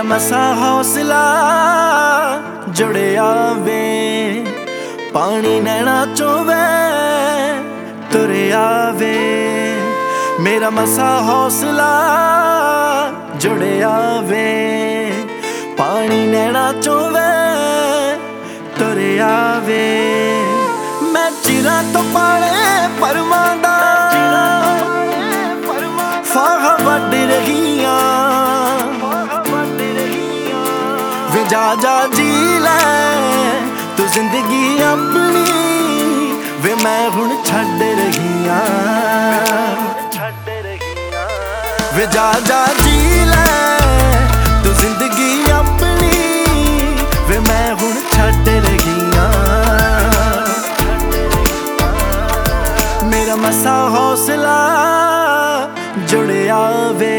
मसा हौसला जुड़िया वे पानी नैना चों वे तुरिया वे। मेरा मसा हौसला जुड़िया वे पानी नैना चों वे तुरिया वे। मैं चिरां तो पाले परमां दा फाहा वड रहीआं वे जा जी लै तू जिंदगी अपनी वे मैं हुण छड्ड रहीआं वे जा जी लै तू जिंदगी अपनी वे मैं हुण छड्ड रहीआं। मेरा मसा हौसला जुड़िया वे।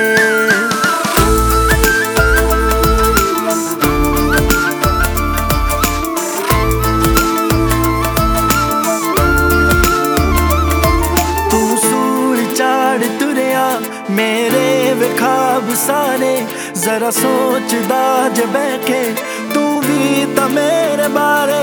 तू सूल चाड़ तुरिया मेरे विखाब सारे जरा सोचदा जे बैठे तू भी तो मेरे बारे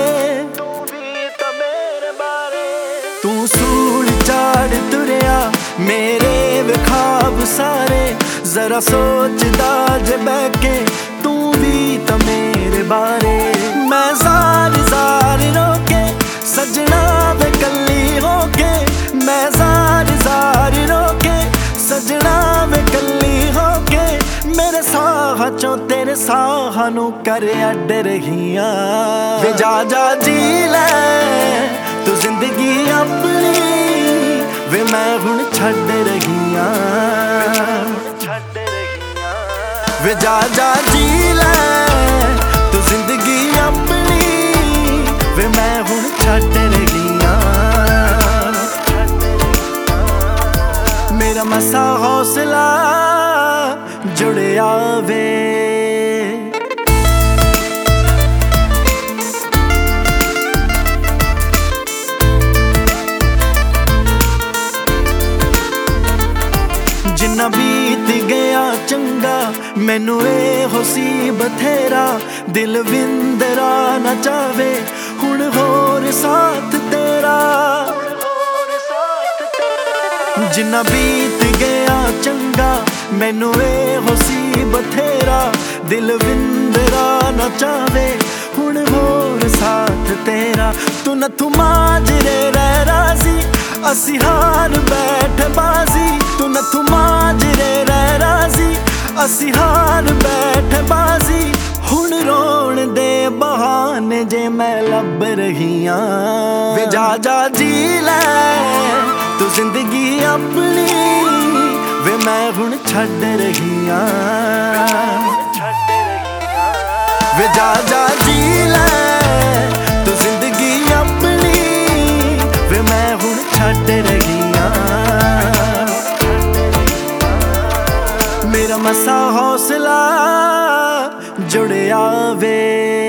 तू सूल चाड़ तुरिया मेरे विखाब सारे जरा सोचदा जे बैठे तू भी तो मेरे बारे। मैं ज़ार ज़ार रोके सजना वे कल्ली होके मैं ज़ार ज़ार रोके सजना वे कल्ली होके मेरे साह चों तेरे साह नू कर अड रहीआं वे जा जी लै तू जिंदगी अपनी वे मैं हुण छड्ड रहीआं वे जा जी लै तू जिंदगी अपनी वे मैं हुण छड्ड रहीआं। मेरा मसा हौसला जुड़िया वे। जिन्ना बीत गया चंगा मैनू एहो सी बथेरा दिल विंदरा ना चावे हुण होर साथ तेरा। जिन्ना बीत गया चंगा मैनू एहो सी बथेरा दिल विंदरा ना चावे हुण होर साथ तेरा। तू नथू माजरे रह राजी असी हार बैठ बाजी तू नथू माजरे रह राजी असी हार बैठ बाजी। हुण रोण दे बहाने जे मैं लब रहीआं वे जा जी लै तू जिंदगी अपनी वे मैं हुण छड्ड रहीआं वे जा जी लै तू जिंदगी अपनी वे मैं हुण छड्ड रहीआं। मेरा मसा हौसला जुड़िया वे।